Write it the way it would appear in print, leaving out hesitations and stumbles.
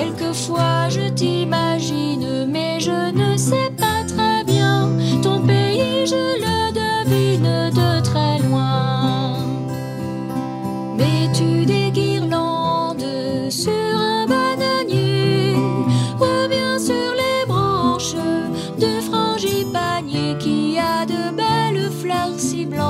Quelquefois je t'imagine, mais je ne sais pas très bien. Ton pays, je le devine de très loin. Mets-tu des guirlandes sur un bananier, ou bien sur les branches de frangipanier qui a de belles fleurs si blanches?